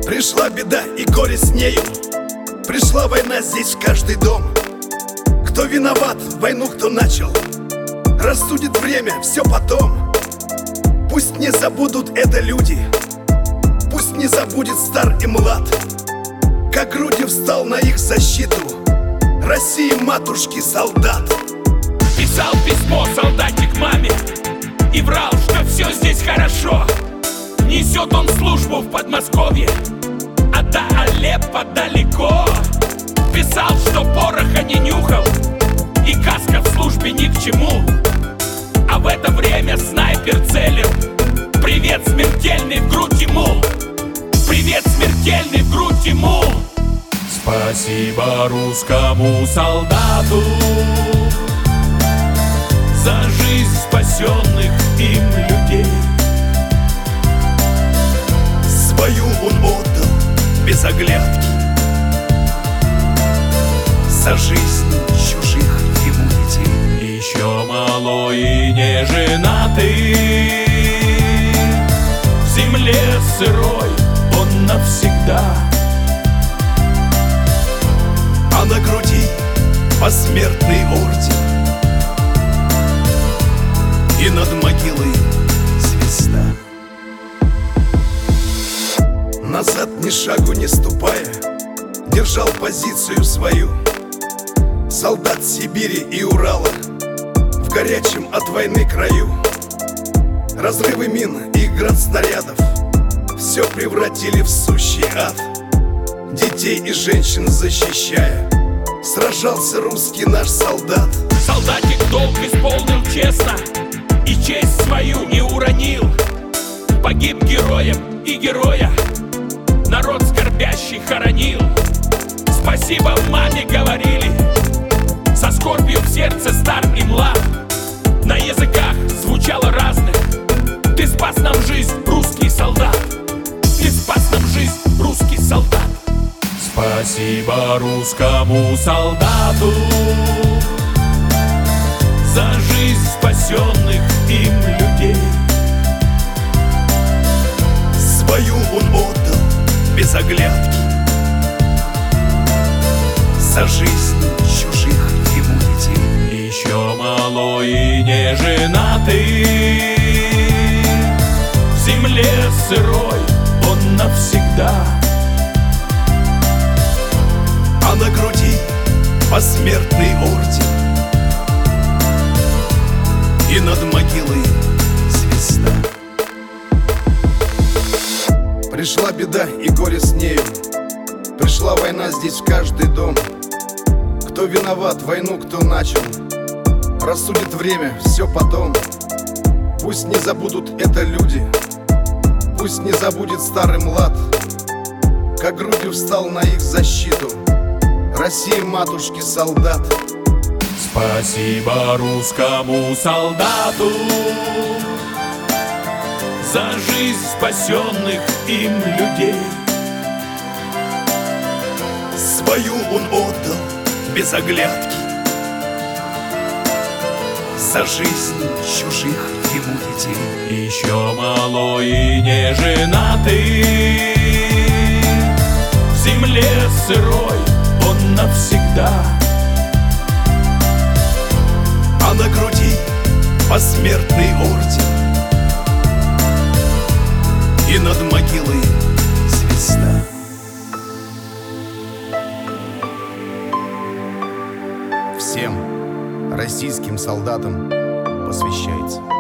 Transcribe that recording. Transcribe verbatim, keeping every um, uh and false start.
Пришла беда и горе с нею. Пришла война здесь в каждый дом. Кто виноват, войну кто начал, рассудит время, все потом. Пусть не забудут это люди, пусть не забудет стар и млад, как грудью встал на их защиту России матушки солдат. Писал письмо солдатик маме и врал, что все здесь хорошо. Несет он службу в Подмосковье, а до Алеппо далеко. Писал, что пороха не нюхал и каска в службе ни к чему. А в это время снайпер целил. Привет смертельный в грудь ему. Привет смертельный в грудь ему. Спасибо русскому солдату за жизнь спасенных им людей. Свою он отдал без оглядки за жизнь чужих ему детей. Еще малой и не женатый, в земле сырой он навсегда. А на груди посмертный орден и над могилой звезда. Назад ни шагу не ступая, держал позицию свою. Солдат Сибири и Урала в горячем от войны краю. Разрывы мин и град снарядов все превратили в сущий ад. Детей и женщин защищая, сражался русский наш солдат. Солдатик долг исполнил честно и честь свою не уронил. Погиб героем и героя народ скорбящий хоронил. Спасибо маме говорили, со скорбью в сердце стар и млад. На языках звучало разных: ты спас нам жизнь, русский солдат. Ты спас нам жизнь, русский солдат. Спасибо русскому солдату за жизнь спасенных им людей. Свою он отдал без оглядки за жизнь чужих ему детей. Еще малой и не женатый, в земле сырой он навсегда. А на груди посмертный орден и над могилой звезда. Пришла беда и горе с нею. Пришла война здесь в каждый дом. Кто виноват, войну кто начал, рассудит время, все потом. Пусть не забудут это люди, пусть не забудет старый млад, как грудью встал на их защиту России матушки солдат. Спасибо русскому солдату за жизнь спасенных им людей. Свою он отдал без оглядки за жизнь чужих ему детей. Еще малой и не женатый, в земле сырой он навсегда. А на груди посмертный орден и над могилой звезда. Всем российским солдатам посвящается.